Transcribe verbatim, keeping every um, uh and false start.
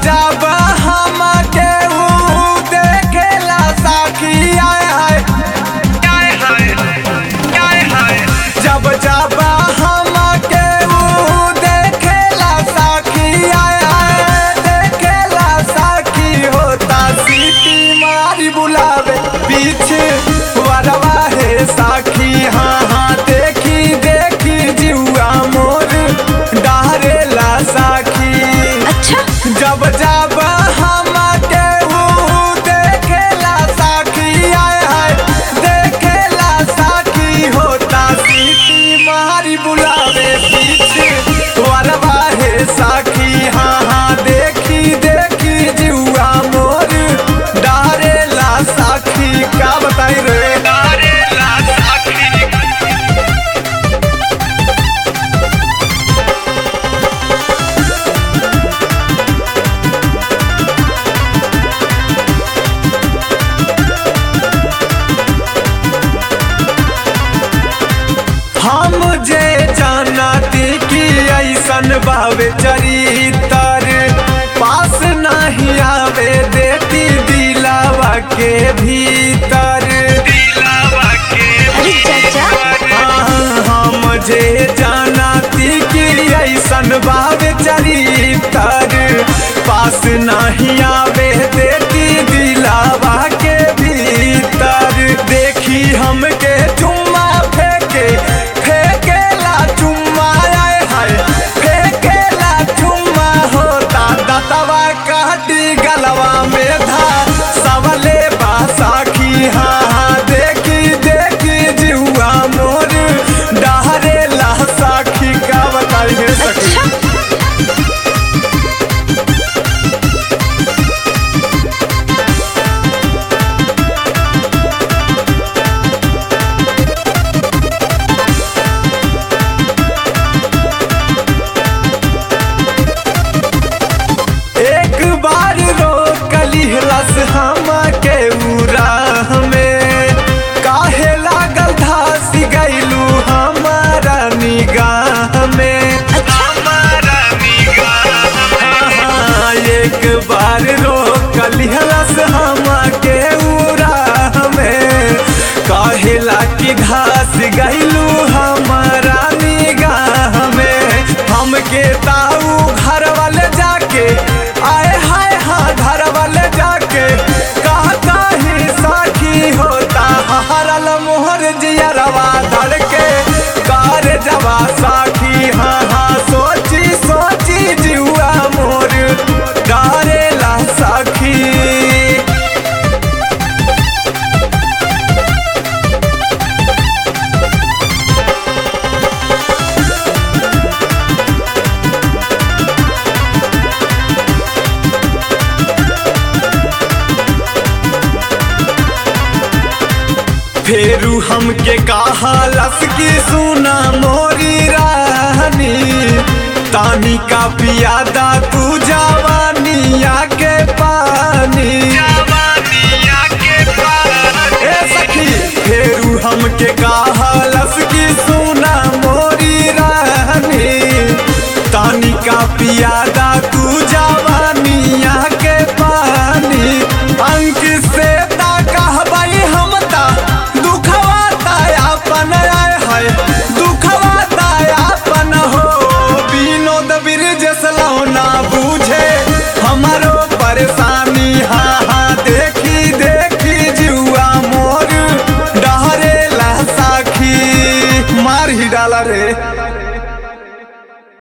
जब हम के ऊ देखेला साखी आए हाय आए हाय आए हाय जब जब हम के ऊ देखेला साखी आए हाय देखेला साखी होता सीटी मारी बुलावे पीछे वरवा है साखी हाँ हाँ देखी देखी जीवा मोर डारेला साखी। अच्छा जब जब हम के ऊ देखेला साखी आए हाय देखेला साखी होता सीटी मारी बुलावे पीछे वरवा है साखी हाँ हाँ देखी देखी जीवा मोर डारेला साखी। क्या बताई रे डारेला साखी। हम जे जानती कि ऐसन बावे चरितर पास नहीं आवे देती दिलावा के भीतर दिलावा के अरे चाचा हाँ, हम जे जानती कि ऐसन बावे चरितर पास नहीं आवे देती दिलावा के भीतर देखी हमके चुम्मा फेंके फेंकेला चुम्मा आए हाय फेंकेला चुम्मा होता दतवा काटी गलवा में धा सबले बासाखी हाँ हाँ देखी देखी जीवा मोर डहरेला साखी। का बताइए सखी। अच्छा एक बार रोकली रस हम के उराह में काहे लागल धास गइलू हमारा निगाह में हमारा निगाह हाँ, एक बार रोकली रस हम के उराह में काहे लागी घास गइलू हमारा निगाह में हमके ताऊ घर वाले जाके आए हाय हाँ घर वाले जाके कहा काहे साखी होता हरल मोहर जियरवा धड़के कार जवा साखी हाँ हाँ सोची सोची जीवा मोर डारेला साखी। फेरू हमके कहा लस की सुना मोरी रानी तानी का पियादा तू जवानिया के पानी जवानिया के पानी ए सखी फेरू हमके कहा लस की सुना मोरी रानी तानी का पियादा तू जवानिया के पानी अंक से ता कहबई हम ता दुखवा तायापन आए हाय दुखवा तायापन हो विनोद ब्रिज सलौना बूझे हमारो परेशानी हाँ हाँ देखी देखी जुआ मोर डहरेला साखी मार ही डाला रे।